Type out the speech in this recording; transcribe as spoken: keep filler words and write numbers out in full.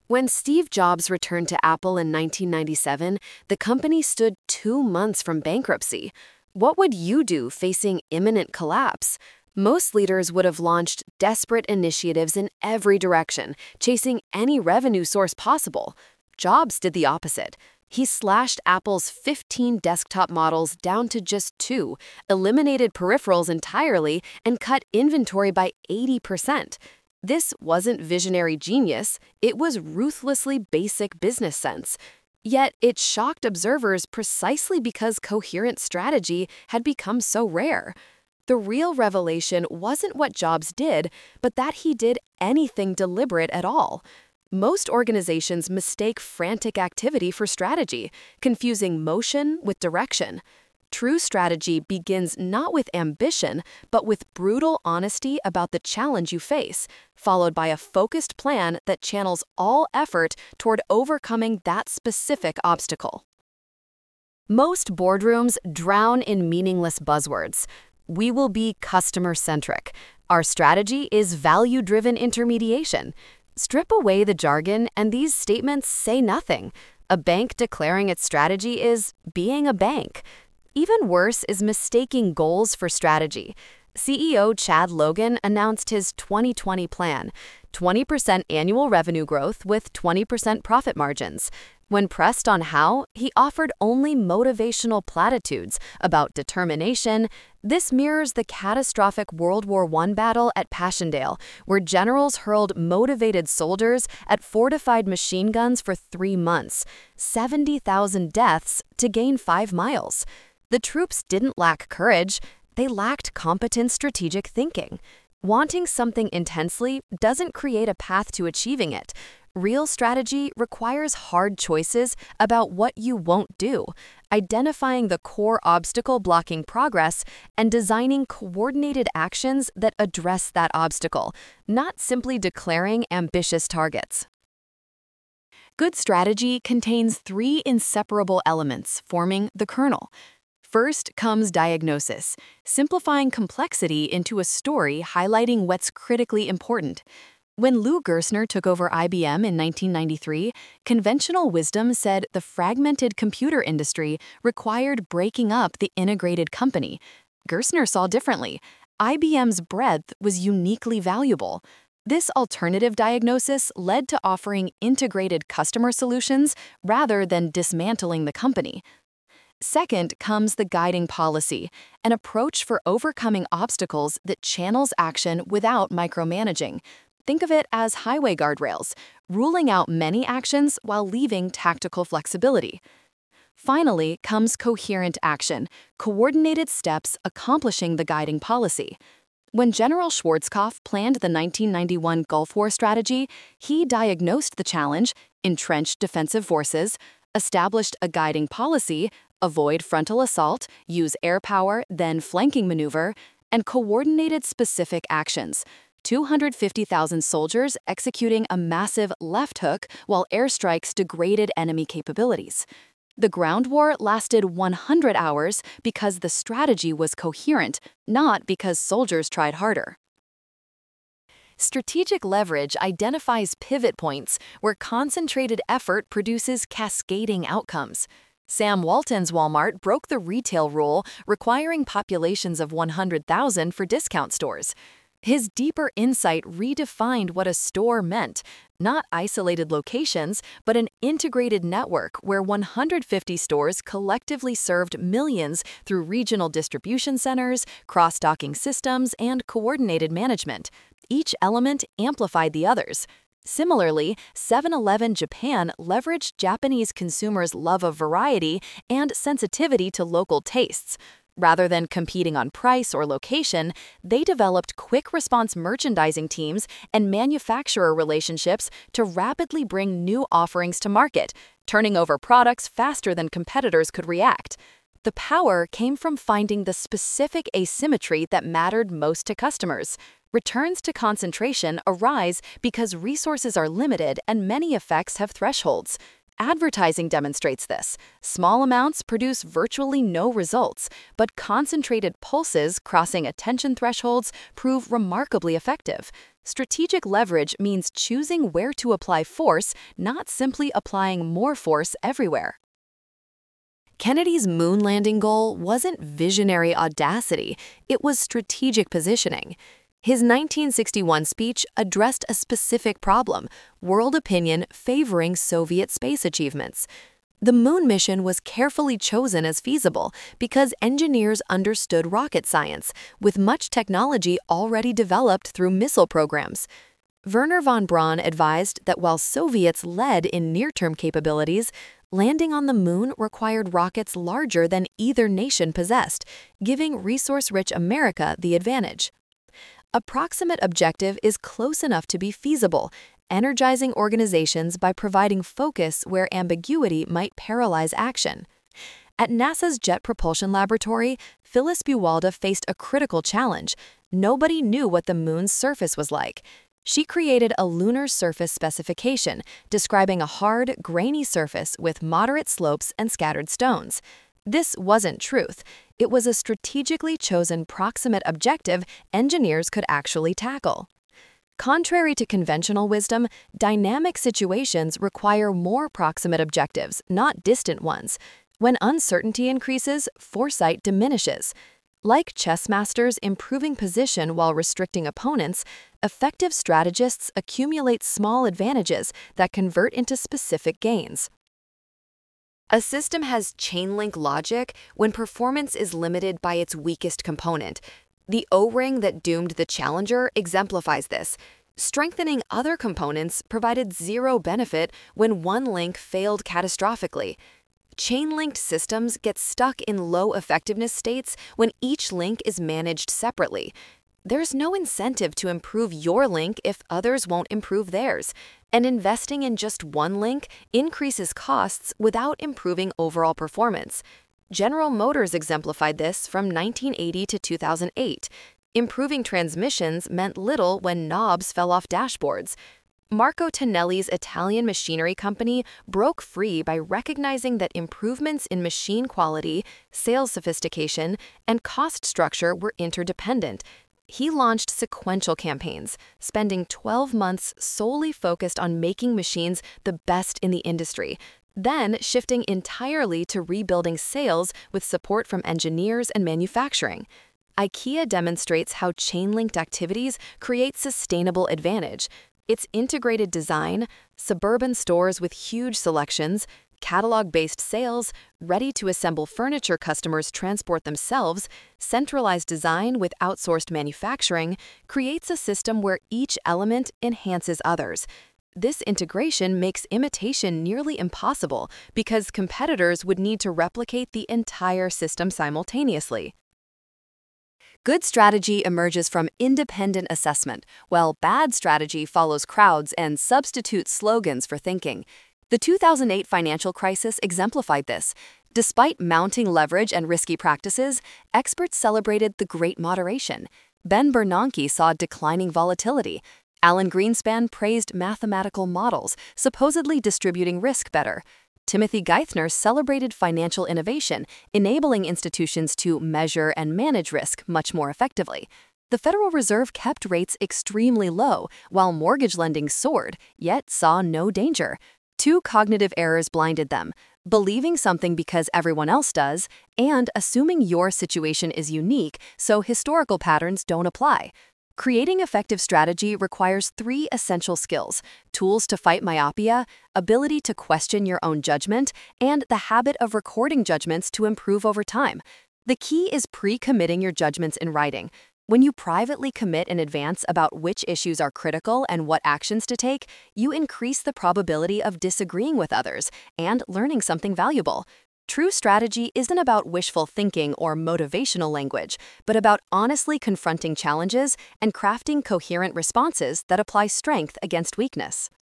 When Steve Jobs returned to Apple in nineteen ninety-seven, the company stood two months from bankruptcy. What would you do facing imminent collapse? Most leaders would have launched desperate initiatives in every direction, chasing any revenue source possible. Jobs did the opposite. He slashed Apple's fifteen desktop models down to just two, eliminated peripherals entirely, and cut inventory by eighty percent. This wasn't visionary genius, it was ruthlessly basic business sense. Yet it shocked observers precisely because coherent strategy had become so rare. The real revelation wasn't what Jobs did, but that he did anything deliberate at all. Most organizations mistake frantic activity for strategy, confusing motion with direction. True strategy begins not with ambition, but with brutal honesty about the challenge you face, followed by a focused plan that channels all effort toward overcoming that specific obstacle. Most boardrooms drown in meaningless buzzwords. We will be customer-centric. Our strategy is value-driven intermediation. Strip away the jargon, and these statements say nothing. A bank declaring its strategy is being a bank. Even worse is mistaking goals for strategy. C E O Chad Logan announced his twenty twenty plan, twenty percent annual revenue growth with twenty percent profit margins. When pressed on how, he offered only motivational platitudes about determination. This mirrors the catastrophic World War One battle at Passchendaele, where generals hurled motivated soldiers at fortified machine guns for three months, seventy thousand deaths to gain five miles. The troops didn't lack courage, they lacked competent strategic thinking. Wanting something intensely doesn't create a path to achieving it. Real strategy requires hard choices about what you won't do, identifying the core obstacle blocking progress, and designing coordinated actions that address that obstacle, not simply declaring ambitious targets. Good strategy contains three inseparable elements forming the kernel. First comes diagnosis, simplifying complexity into a story highlighting what's critically important. When Lou Gerstner took over I B M in nineteen ninety-three, conventional wisdom said the fragmented computer industry required breaking up the integrated company. Gerstner saw differently. I B M's breadth was uniquely valuable. This alternative diagnosis led to offering integrated customer solutions rather than dismantling the company. Second comes the guiding policy, an approach for overcoming obstacles that channels action without micromanaging. Think of it as highway guardrails, ruling out many actions while leaving tactical flexibility. Finally comes coherent action, coordinated steps accomplishing the guiding policy. When General Schwarzkopf planned the nineteen ninety-one Gulf War strategy, he diagnosed the challenge, entrenched defensive forces, established a guiding policy, avoid frontal assault, use air power, then flanking maneuver, and coordinated specific actions. two hundred fifty thousand soldiers executing a massive left hook while airstrikes degraded enemy capabilities. The ground war lasted one hundred hours because the strategy was coherent, not because soldiers tried harder. Strategic leverage identifies pivot points where concentrated effort produces cascading outcomes. Sam Walton's Walmart broke the retail rule, requiring populations of one hundred thousand for discount stores. His deeper insight redefined what a store meant, not isolated locations, but an integrated network where one hundred fifty stores collectively served millions through regional distribution centers, cross-docking systems, and coordinated management. Each element amplified the others. Similarly, seven eleven Japan leveraged Japanese consumers' love of variety and sensitivity to local tastes. Rather than competing on price or location, they developed quick-response merchandising teams and manufacturer relationships to rapidly bring new offerings to market, turning over products faster than competitors could react. The power came from finding the specific asymmetry that mattered most to customers. Returns to concentration arise because resources are limited and many effects have thresholds. Advertising demonstrates this. Small amounts produce virtually no results, but concentrated pulses crossing attention thresholds prove remarkably effective. Strategic leverage means choosing where to apply force, not simply applying more force everywhere. Kennedy's moon landing goal wasn't visionary audacity, it was strategic positioning. His nineteen sixty-one speech addressed a specific problem: world opinion favoring Soviet space achievements. The moon mission was carefully chosen as feasible because engineers understood rocket science, with much technology already developed through missile programs. Wernher von Braun advised that while Soviets led in near-term capabilities, landing on the moon required rockets larger than either nation possessed, giving resource-rich America the advantage. A proximate objective is close enough to be feasible, energizing organizations by providing focus where ambiguity might paralyze action. At NASA's Jet Propulsion Laboratory, Phyllis Buwalda faced a critical challenge. Nobody knew what the moon's surface was like. She created a lunar surface specification, describing a hard, grainy surface with moderate slopes and scattered stones. This wasn't truth. It was a strategically chosen proximate objective engineers could actually tackle. Contrary to conventional wisdom, dynamic situations require more proximate objectives, not distant ones. When uncertainty increases, foresight diminishes. Like chess masters improving position while restricting opponents, effective strategists accumulate small advantages that convert into specific gains. A system has chain-link logic when performance is limited by its weakest component. The O-ring that doomed the Challenger exemplifies this. Strengthening other components provided zero benefit when one link failed catastrophically. Chain-linked systems get stuck in low-effectiveness states when each link is managed separately. There's no incentive to improve your link if others won't improve theirs, and investing in just one link increases costs without improving overall performance. General Motors exemplified this from nineteen eighty to two thousand eight. Improving transmissions meant little when knobs fell off dashboards. Marco Tonelli's Italian machinery company broke free by recognizing that improvements in machine quality, sales sophistication, and cost structure were interdependent. He launched sequential campaigns, spending twelve months solely focused on making machines the best in the industry, then shifting entirely to rebuilding sales with support from engineers and manufacturing. IKEA demonstrates how chain-linked activities create sustainable advantage. Its integrated design, suburban stores with huge selections, catalog-based sales, ready-to-assemble furniture customers transport themselves, centralized design with outsourced manufacturing creates a system where each element enhances others. This integration makes imitation nearly impossible because competitors would need to replicate the entire system simultaneously. Good strategy emerges from independent assessment, while bad strategy follows crowds and substitutes slogans for thinking. The two thousand eight financial crisis exemplified this. Despite mounting leverage and risky practices, experts celebrated the Great Moderation. Ben Bernanke saw declining volatility. Alan Greenspan praised mathematical models, supposedly distributing risk better. Timothy Geithner celebrated financial innovation, enabling institutions to measure and manage risk much more effectively. The Federal Reserve kept rates extremely low, while mortgage lending soared, yet saw no danger. Two cognitive errors blinded them: believing something because everyone else does, and assuming your situation is unique so historical patterns don't apply. Creating effective strategy requires three essential skills: tools to fight myopia, ability to question your own judgment, and the habit of recording judgments to improve over time. The key is pre-committing your judgments in writing. When you privately commit in advance about which issues are critical and what actions to take, you increase the probability of disagreeing with others and learning something valuable. True strategy isn't about wishful thinking or motivational language, but about honestly confronting challenges and crafting coherent responses that apply strength against weakness.